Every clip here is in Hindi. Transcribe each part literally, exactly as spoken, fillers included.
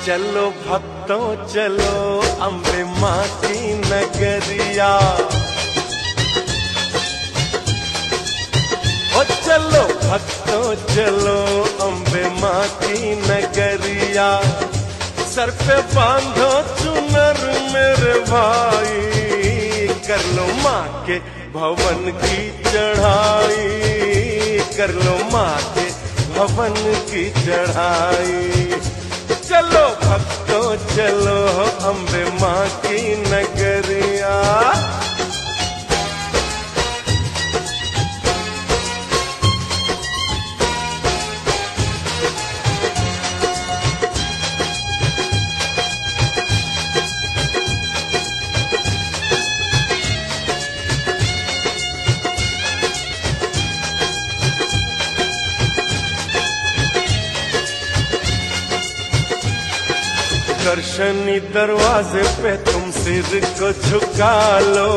चलो भक्तों चलो अम्बे माँ की नगरिया। ओ चलो भक्तों चलो अम्बे माँ की नगरिया। सर पे बांधो चुनर मेरे भाई, कर लो माँ के भवन की चढ़ाई, कर लो माँ के भवन की चढ़ाई। चलो भक्तों चलो अम्बे माँ की नगरिया। दर्शनी दरवाजे पे तुम सिर को झुका लो,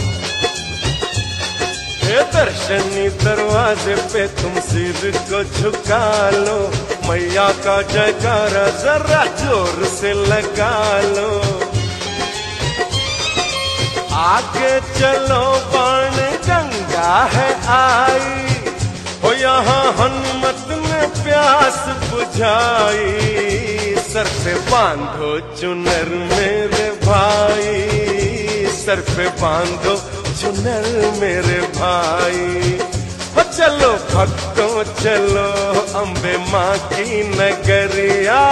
हे दर्शनी दरवाजे पे तुम सिर को झुका लो। मैया का जयकारा जरा जोर से लगा लो। आगे चलो बाण गंगा है आई, हो यहाँ हनुमत ने प्यास बुझाई। सर पे बांधो चुनर मेरे भाई, सर पे बांधो चुनर मेरे भाई। ओ चलो भक्तों चलो अम्बे माँ की नगरिया।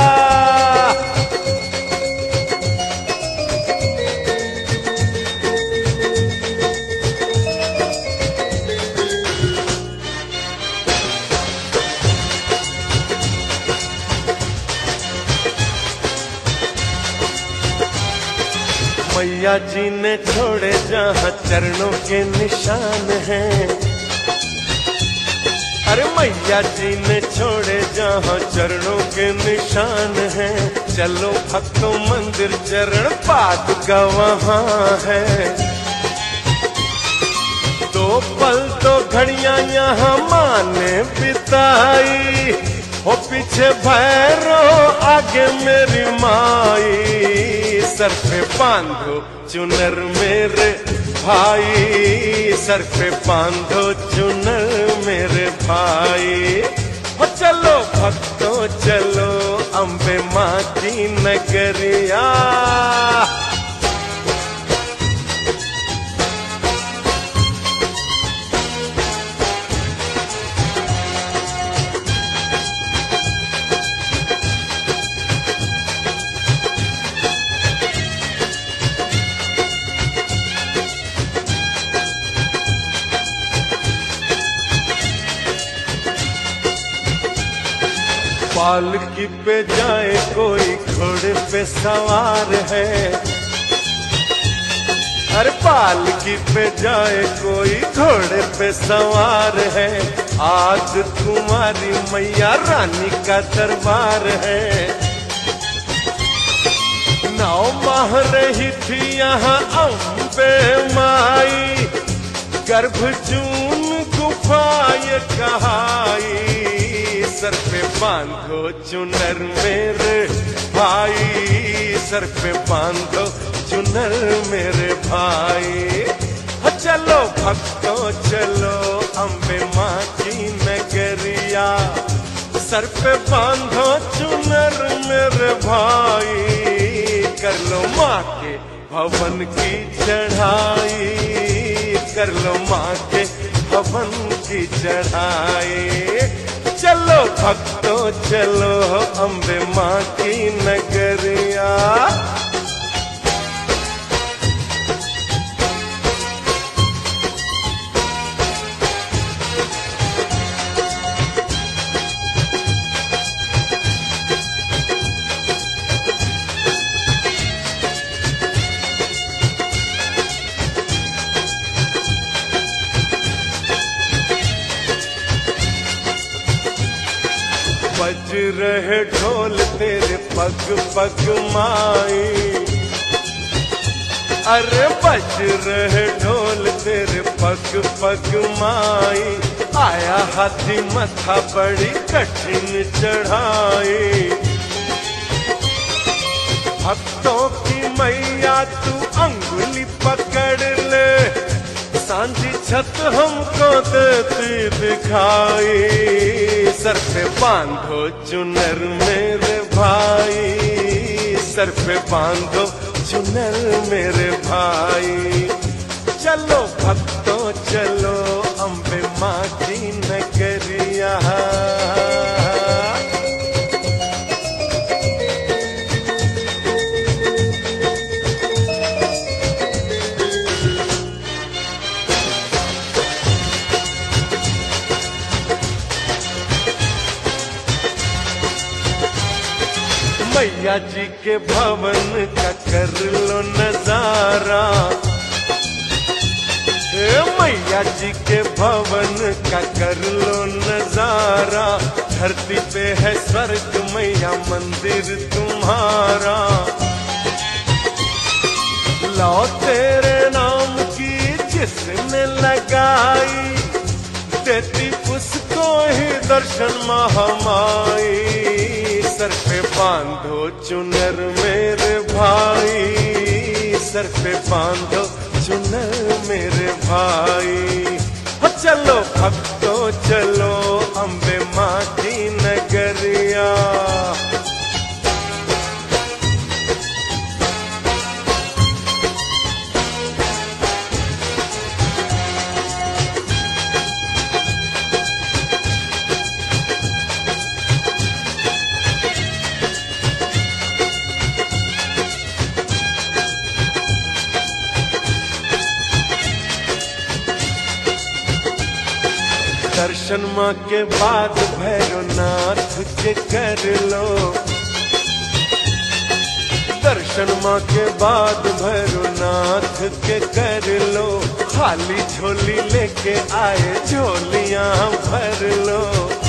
मैया जी ने छोड़े जहाँ चरणों के निशान हैं, अरे मैया जी ने छोड़े जहाँ चरणों के निशान हैं। चलो भक्तों मंदिर चरण पादुका वहाँ है। दो पल दो घड़ियां यहाँ माँ ने बिताई, हो पीछे भैरव आगे मेरी माई। सर पे बांधो चुनर मेरे भाई, सर पे बांधो चुनर मेरे भाई। हो चलो भक्तों चलो अम्बे माँ की नगरिया। पालकी पे जाए कोई घोड़े पे सवार है, अरे पालकी पे जाए कोई घोड़े पे सवार है। आज तुम्हारी मैया रानी का दरबार है। नौ माह रही थी यहाँ अम्बे माई, गर्भ जून गुफा ये कहाई। सर पे बांधो चुनर मेरे भाई, सर पे बांधो चुनर मेरे भाई। चलो भक्तों चलो अम्बे माँ की नगरिया। सर पे बांधो चुनर मेरे भाई, कर लो माँ के भवन की चढ़ाई, कर लो माँ के भवन की चढ़ाई। चलो भक्तों चलो अम्बे माँ की नगरिया। बज रहे ढोल तेरे पग पग माई, अरे बज रहे ढोल तेरे पग पग माई। आया हाथी मथा बड़ी कठिन चढ़ाई, भक्तों की मैया तू अंगुली पकड़ ले, सांझी छत हमको देती दिखाई। सर पे बांधो चुनर मेरे भाई, सर पे बांधो चुनर मेरे भाई। चलो भक्तों चलो अम्बे माँ की नगरिया। मैया जी के भवन का कर लो नजारा, मैया जी के भवन का कर लो नजारा। धरती पे है स्वर्ग मैया मंदिर तुम्हारा, लाओ तेरे नाम की जिसने लगाई, देती उसको ही दर्शन महामाई। सर पे बांधो चुनर मेरे भाई, सर पे बांधो चुनर मेरे भाई। हो चलो भक्तों चलो अम्बे माँ की नगरिया। दर्शन माँ के बाद भैरवनाथ के कर लो, दर्शन माँ के बाद भैरवनाथ के कर लो। खाली झोली लेके आए झोलियां भर लो,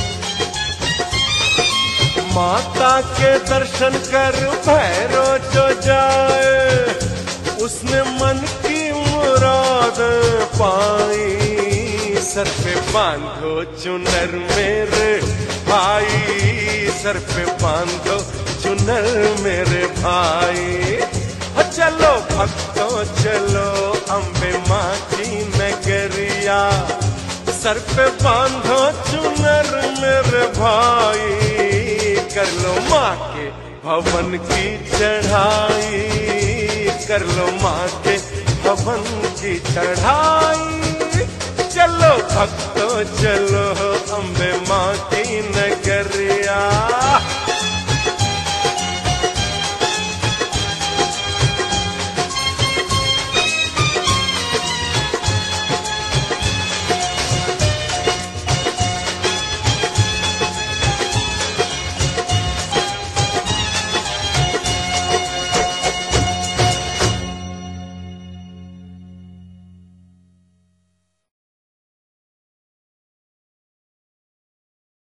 माता के दर्शन कर भैरव जो जाए, उसने मन की मुराद पाई। सर पे बांधो चुनर मेरे भाई, सर पे बांधो चुनर मेरे भाई। हो चलो भक्तों चलो अम्बे माँ की नगरिया। सर पे बांधो चुनर मेरे भाई, कर लो माँ के भवन की चढ़ाई, कर लो माँ के भवन की चढ़ाई। चलो भक्तों चलो अम्बे माँ की नगरिया।